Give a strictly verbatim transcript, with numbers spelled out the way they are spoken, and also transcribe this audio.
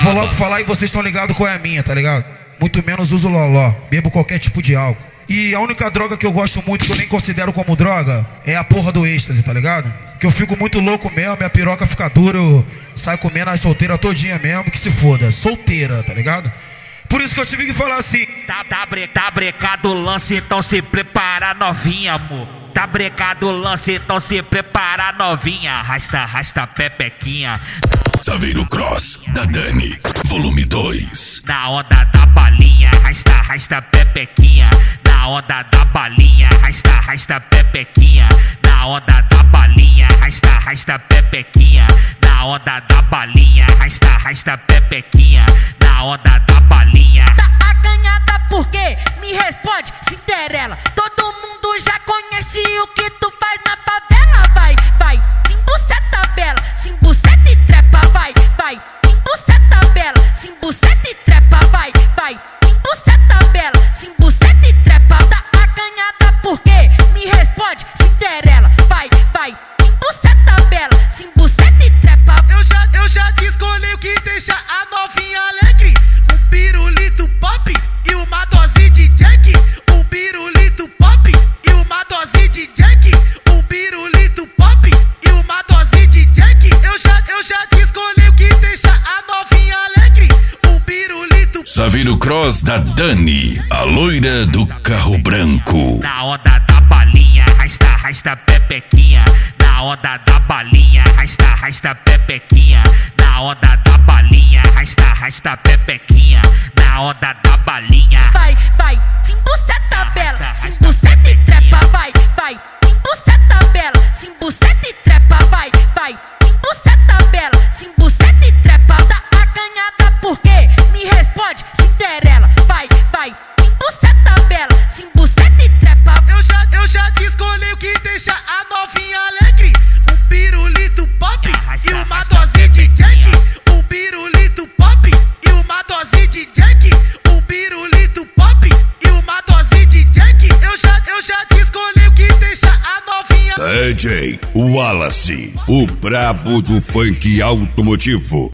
vou logo falar e vocês estão ligados qual é a minha, tá ligado? Muito menos uso loló, bebo qualquer tipo de álcool. E a única droga que eu gosto muito, que eu nem considero como droga, é a porra do êxtase, tá ligado? Que eu fico muito louco mesmo, minha piroca fica dura, eu saio comendo as solteiras todinha mesmo, que se foda, solteira, tá ligado? Por isso que eu tive que falar assim. Tá, tá, bre, tá brecado o lance, então se prepara novinha, amor. Tá brecado o lance, então se prepara novinha. Arrasta, arrasta pepequinha. Saveiro Cross, da Dani, volume dois. Na onda da balinha, arrasta, arrasta pepequinha. Na onda da balinha, arrasta, arrasta pepequinha. Na onda da balinha, arrasta, arrasta pepequinha. Na onda da balinha, arrasta, arrasta pepequinha. Na onda da balinha. Tá acanhada por quê? Me responde, Cinderela. Todo mundo já conhece o que tu faz na favela. Vai, vai, simbuceta bela, simbuceta e trepa. Vai, vai, simbuceta bela, simbuceta e trepa. Vai, vai, simbuceta bela, simbuceta e trepa. Tá acanhada por quê? Me responde, Cinderela. Vai, vai, simbuceta bela, simbuceta e trepa. Eu já, eu já te escolhi o que deixa a novinha alegre. Um pirulito pop e uma dose de Jack. Um pirulito pop e uma dose de Jack. Um pirulito pop e uma dose de Jack. Eu já, eu já te escolhi o que deixa a novinha alegre. Um pirulito. Saveiro Cross da Dani, a loira do carro branco. Na onda da balinha, arrasta, arrasta pepequinha. Na onda da balinha, arrasta, arrasta pepequinha. Na onda da balinha, arrasta, arrasta pepequinha. Na onda da balinha. Vai, vai, simbuceta bela, simbuceta e trepa. Vai, vai, simbuceta bela, simbuceta e trepa. Vai, vai, simbuceta bela, simbuceta e trepa. Tá acanhada por quê? Me responde, Cinderela. Vai, vai, simbuceta bela, simbuceta e trepa. Eu já, eu já te escolhi o que deixa a novinha alegre. Um pirulito pop e uma dose de Jack. Um pirulito pop e uma dose de Jack. Um pirulito pop e uma dose de Jack. Eu já, eu já te escolhi o que deixa a novinha. D J Wallace, o brabo do funk automotivo.